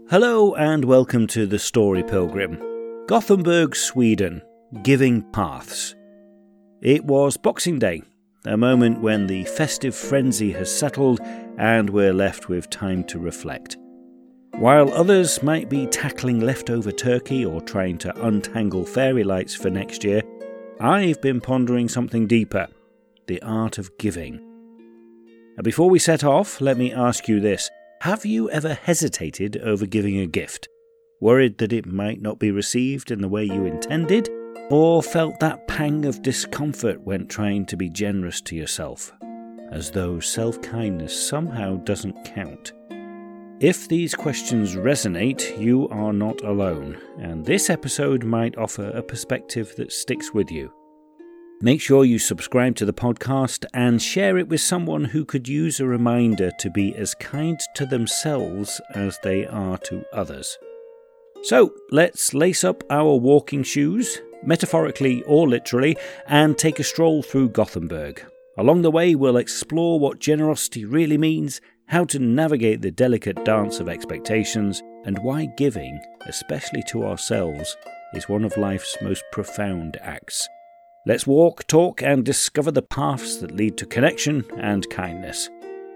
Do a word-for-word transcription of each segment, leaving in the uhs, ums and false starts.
Hello and welcome to The Story Pilgrim. Gothenburg, Sweden. Giving Paths. It was Boxing Day, a moment when the festive frenzy has settled and we're left with time to reflect. While others might be tackling leftover turkey or trying to untangle fairy lights for next year, I've been pondering something deeper, the art of giving. And before we set off, let me ask you this. Have you ever hesitated over giving a gift? Worried that it might not be received in the way you intended? Or felt that pang of discomfort when trying to be generous to yourself? As though self-kindness somehow doesn't count. If these questions resonate, you are not alone, and this episode might offer a perspective that sticks with you. Make sure you subscribe to the podcast and share it with someone who could use a reminder to be as kind to themselves as they are to others. So, let's lace up our walking shoes, metaphorically or literally, and take a stroll through Gothenburg. Along the way, we'll explore what generosity really means, how to navigate the delicate dance of expectations, and why giving, especially to ourselves, is one of life's most profound acts. Let's walk, talk, and discover the paths that lead to connection and kindness.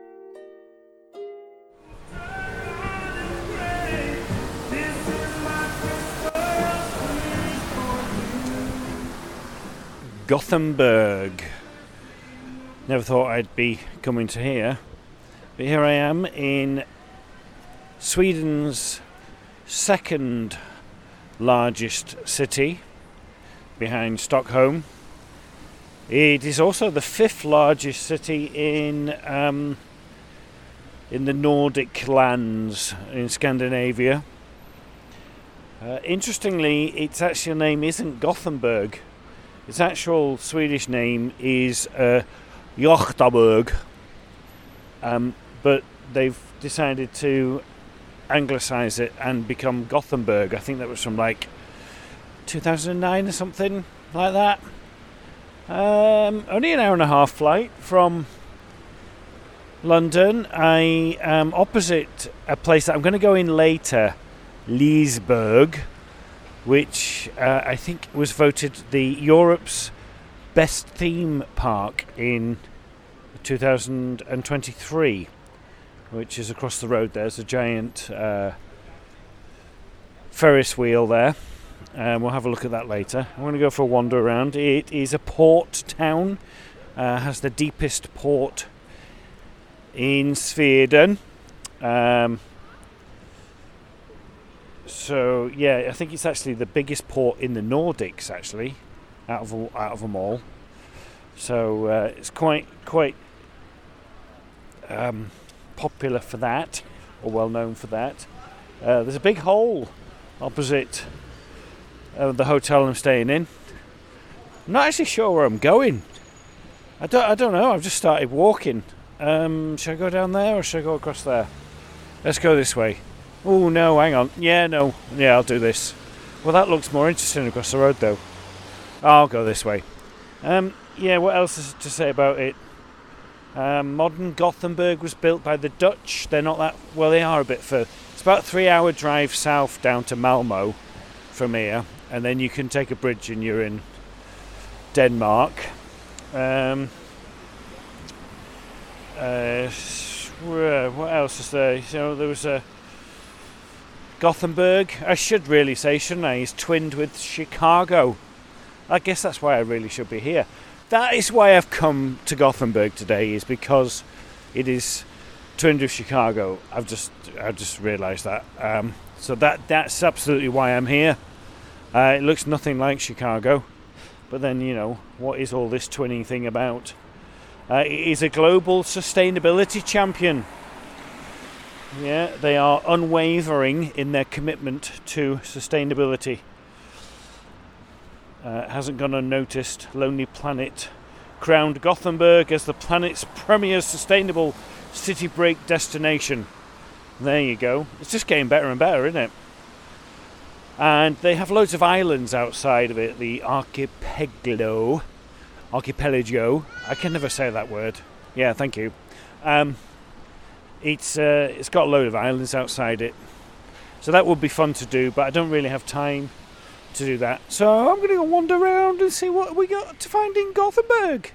Gothenburg. Never thought I'd be coming to here, but here I am in Sweden's second largest city, behind Stockholm. It is also the fifth largest city in um, in the Nordic lands in Scandinavia. Uh, interestingly, its actual name isn't Gothenburg. Its actual Swedish name is uh, Göteborg, um, but they've decided to anglicise it and become Gothenburg. I think that was from like two thousand nine or something like that. Um, only an hour and a half flight from London. I am opposite a place that I'm going to go in later, Liseberg, which uh, I think was voted the Europe's best theme park in two thousand twenty-three, which is across the road. There's a giant uh, Ferris wheel there. Um, we'll have a look at that later. I'm going to go for a wander around. It is a port town. Uh, has the deepest port in Sweden. Um, so yeah, I think it's actually the biggest port in the Nordics, actually, out of all, out of them all. So uh, it's quite quite um, popular for that, or well known for that. Uh, there's a big hole opposite Uh, the hotel I'm staying in. I'm not actually sure where I'm going. I don't. I don't know. I've just started walking. Um, should I go down there or should I go across there? Let's go this way. Oh no, hang on. Yeah, no. Yeah, I'll do this. Well, that looks more interesting across the road, though. I'll go this way. Um, yeah. What else is to say about it? Um, modern Gothenburg was built by the Dutch. They're not that. Well, they are a bit further. It's about a three-hour drive south down to Malmo from here. And then you can take a bridge and you're in Denmark. Um, uh, what else is there? You know, there was a Gothenburg. I should really say, shouldn't I? Is twinned with Chicago. I guess that's why I really should be here. That is why I've come to Gothenburg today, is because it is twinned with Chicago. I've just, I've just realised that. Um, so that that's absolutely why I'm here. Uh, it looks nothing like Chicago, but then, you know, what is all this twinning thing about? Uh, it is a global sustainability champion. Yeah, they are unwavering in their commitment to sustainability. Uh, it hasn't gone unnoticed. Lonely Planet crowned Gothenburg as the planet's premier sustainable city break destination. There you go. It's just getting better and better, isn't it? And they have loads of islands outside of it, the archipelago. Archipelago. I can never say that word. Yeah, thank you. Um, it's uh, it's got a load of islands outside it. So that would be fun to do, but I don't really have time to do that. So I'm going to go wander around and see what we got to find in Gothenburg.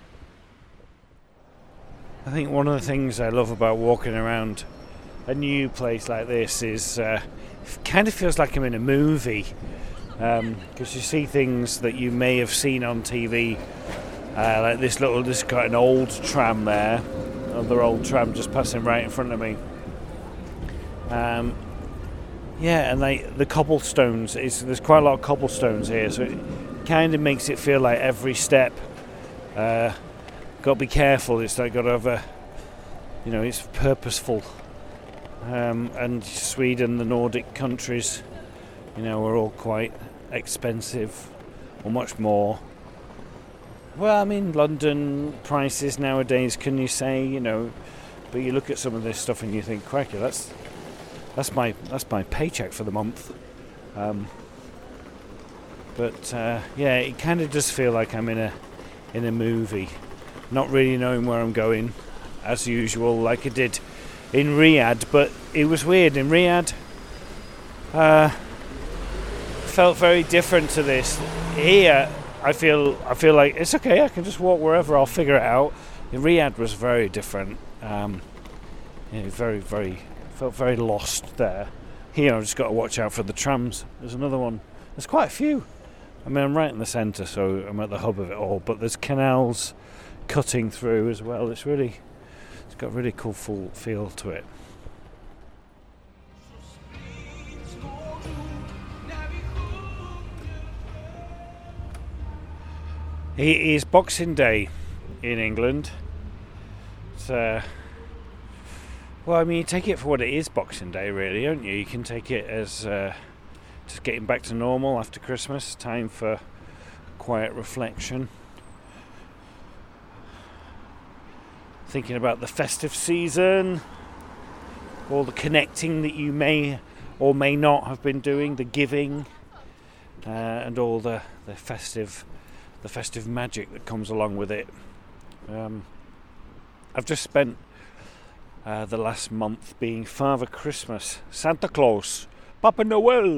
I think one of the things I love about walking around a new place like this is uh, it kind of feels like I'm in a movie, because um, you see things that you may have seen on T V, uh, like this little, this got an old tram there, another old tram just passing right in front of me. Um, yeah, and they, the cobblestones, is, there's quite a lot of cobblestones here, so it kind of makes it feel like every step, uh, got to be careful, it's like got to have a, you know, it's purposeful. Um, and Sweden, the Nordic countries, you know, are all quite expensive, or much more. Well, I mean, London prices nowadays, can you say, you know, but you look at some of this stuff and you think, crikey, that's that's my that's my paycheck for the month. Um, but uh, yeah, it kind of does feel like I'm in a in a movie, not really knowing where I'm going, as usual, like I did in Riyadh. But it was weird in Riyadh. Uh, felt very different to this. Here, I feel I feel like it's okay. I can just walk wherever. I'll figure it out. In Riyadh was very different. Um, you know, very very felt very lost there. Here, I've just got to watch out for the trams. There's another one. There's quite a few. I mean, I'm right in the centre, so I'm at the hub of it all. But there's canals cutting through as well. It's really, it's got a really cool full feel to it. It is Boxing Day in England. It's, uh, well, I mean, you take it for what it is, Boxing Day, really, don't you? You can take it as uh, just getting back to normal after Christmas, time for quiet reflection. Thinking about the festive season, all the connecting that you may or may not have been doing, the giving, uh, and all the, the festive the festive magic that comes along with it. Um, I've just spent uh, the last month being Father Christmas, Santa Claus, Papa Noel,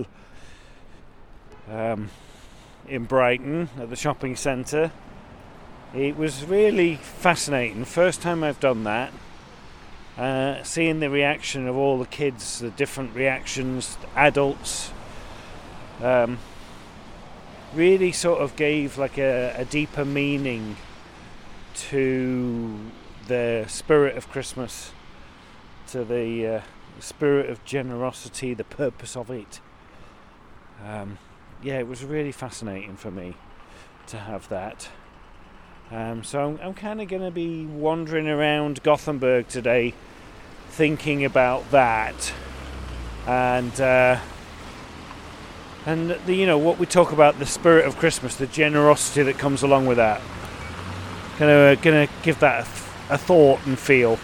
um, in Brighton at the shopping centre. It was really fascinating. First time I've done that. Uh, seeing the reaction of all the kids, the different reactions, adults, um, really sort of gave like a, a deeper meaning to the spirit of Christmas, to the uh, spirit of generosity, the purpose of it. Um, yeah, it was really fascinating for me to have that. Um, so I'm, I'm kind of going to be wandering around Gothenburg today, thinking about that, and uh, and the, you know, what we talk about, the spirit of Christmas, the generosity that comes along with that. Gonna gonna give that a, th- a thought and feel.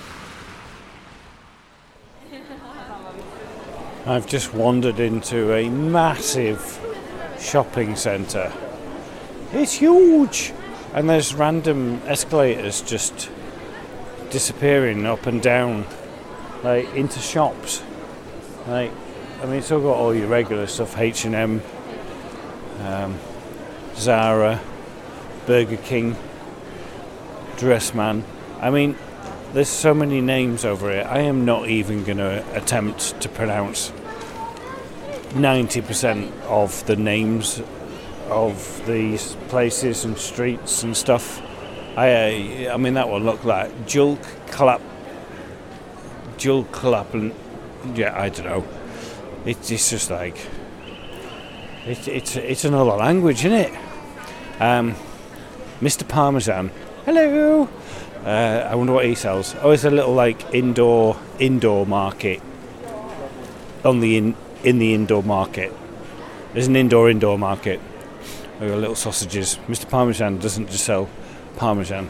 I've just wandered into a massive shopping centre. It's huge, and there's random escalators just disappearing up and down, like into shops. Like, I mean, it's all got all your regular stuff: H and M, um, Zara, Burger King, Dressman. I mean, there's so many names over it. I am not even going to attempt to pronounce ninety percent of the names of these places and streets and stuff. I, I mean, that one looked like Julk Clap, Julk Clap, and yeah, I don't know. It, it's just like it, it's it's another language, isn't it? Um, Mister Parmesan, hello. Uh, I wonder what he sells. Oh, it's a little like indoor indoor market. On the in in the indoor market, there's an indoor indoor market. We've got little sausages. Mister Parmesan doesn't just sell Parmesan.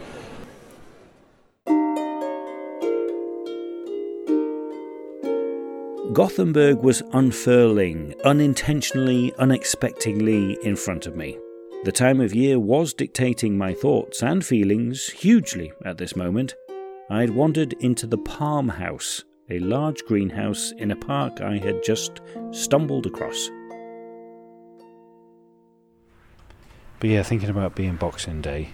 Gothenburg was unfurling, unintentionally, unexpectedly in front of me. The time of year was dictating my thoughts and feelings hugely at this moment. I had wandered into the Palm House, a large greenhouse in a park I had just stumbled across. But yeah, thinking about being Boxing Day,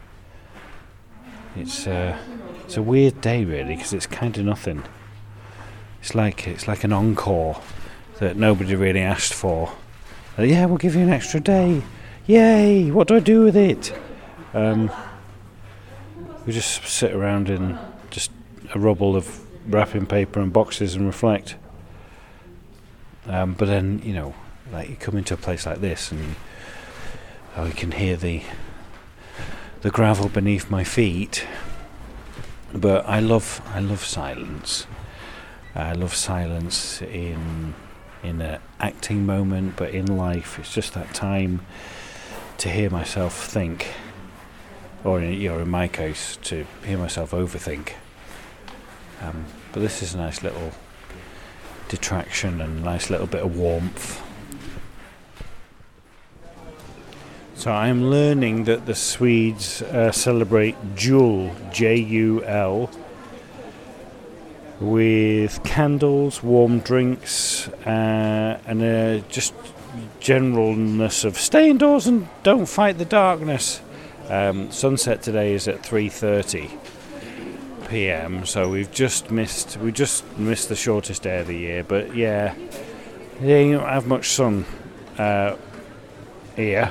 it's uh, it's a weird day really, because it's kind of nothing. It's like it's like an encore that nobody really asked for. Uh, yeah, we'll give you an extra day. Yay! What do I do with it? Um, we just sit around in just a rubble of wrapping paper and boxes and reflect. Um, but then, you know, like you come into a place like this and you, oh, you can hear the the gravel beneath my feet. But I love I love silence. I love silence in in an acting moment, but in life, it's just that time to hear myself think, or in, you know, in my case, to hear myself overthink. Um, but this is a nice little detraction and a nice little bit of warmth. So I'm learning that the Swedes uh, celebrate Jul, J U L, with candles, warm drinks, uh, and uh, just generalness of stay indoors and don't fight the darkness. Um, sunset today is at three thirty p.m. so we've just missed we just missed the shortest day of the year. But yeah, they don't have much sun uh, here.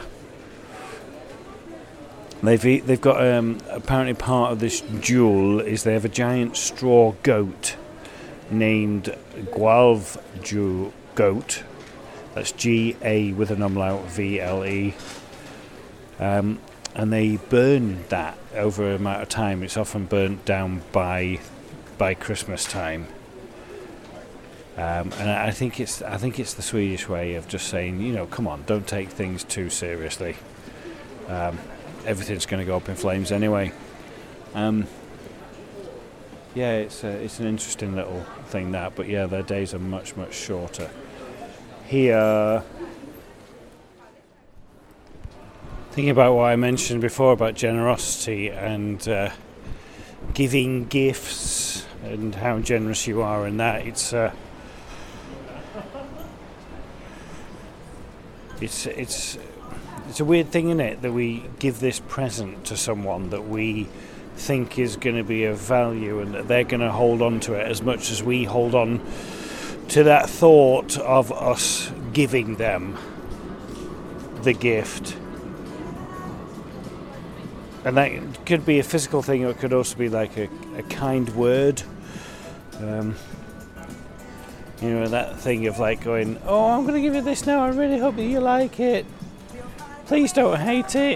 They've e- they've got um, apparently part of this jewel is they have a giant straw goat named Gualv Jew goat. That's G A with an umlaut V L E. Um, and they burn that over a amount of time. It's often burnt down by by Christmas time. Um, and I think it's I think it's the Swedish way of just saying, you know, come on, don't take things too seriously. Um, everything's going to go up in flames anyway. Um, yeah, it's a, it's an interesting little thing that, but yeah, their days are much much shorter. Here, thinking about what I mentioned before about generosity and uh, giving gifts and how generous you are in that, it's uh, it's it's it's a weird thing, isn't it, that we give this present to someone that we think is going to be of value and that they're going to hold on to it as much as we hold on to that thought of us giving them the gift. And that could be a physical thing, or it could also be like a, a kind word. Um, you know, that thing of like going, oh, I'm going to give you this now, I really hope that you like it. Please don't hate it.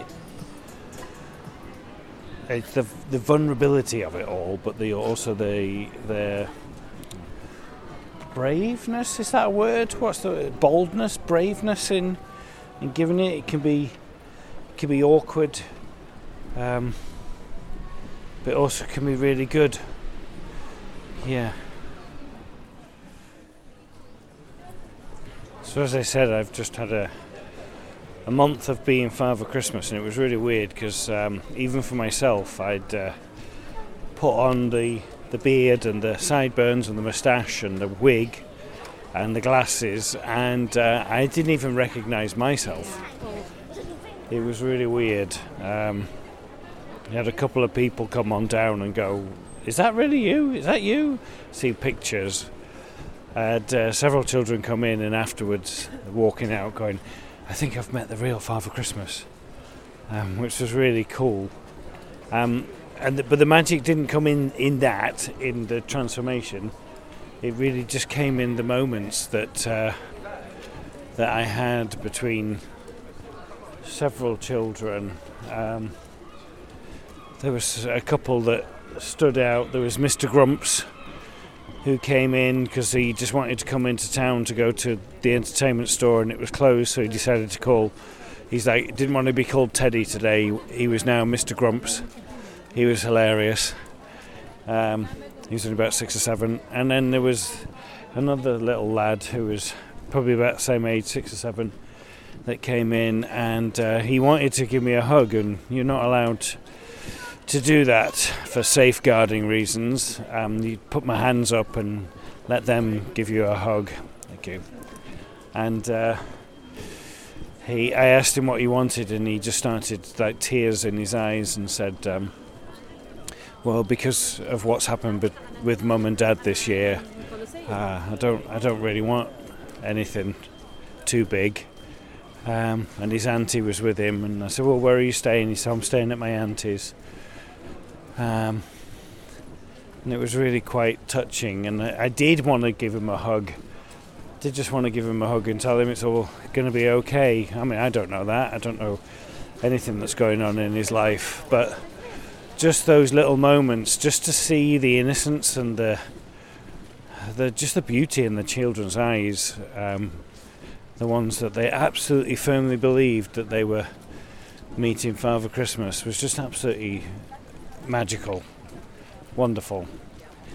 It's the the vulnerability of it all, but the also the the braveness, is that a word? What's the boldness, braveness in in giving it? It can be it can be awkward, um, but also can be really good. Yeah. So as I said, I've just had a a month of being Father Christmas, and it was really weird because um, even for myself, I'd uh, put on the the beard and the sideburns and the moustache and the wig and the glasses, and uh, I didn't even recognise myself. It was really weird. Um, I had a couple of people come on down and go, "Is that really you? Is that you?" See pictures. I had uh, several children come in and afterwards walking out going, I think I've met the real Father Christmas, um, which was really cool. Um, and the, but the magic didn't come in, in that, in the transformation. It really just came in the moments that uh, that I had between several children. Um, there was a couple that stood out. There was Mister Grumps, who came in because he just wanted to come into town to go to the entertainment store, and it was closed, so he decided to call. He's like, didn't want to be called Teddy today. He was now Mister Grumps. He was hilarious. Um, he was only about six or seven. And then there was another little lad who was probably about the same age, six or seven, that came in, and uh, he wanted to give me a hug, and you're not allowed to do that for safeguarding reasons. Um, you put my hands up and let them give you a hug. Thank you. And uh, he, I asked him what he wanted, and he just started like tears in his eyes and said, um, "Well, because of what's happened be- with Mum and Dad this year, uh, I don't, I don't really want anything too big." Um, and his auntie was with him, and I said, "Well, where are you staying?" He said, "I'm staying at my auntie's." Um, and it was really quite touching, and I, I did want to give him a hug. I did just want to give him a hug and tell him it's all going to be okay. I mean, I don't know that. I don't know anything that's going on in his life, but just those little moments, just to see the innocence and the, the just the beauty in the children's eyes, um, the ones that they absolutely firmly believed that they were meeting Father Christmas, was just absolutely magical, wonderful.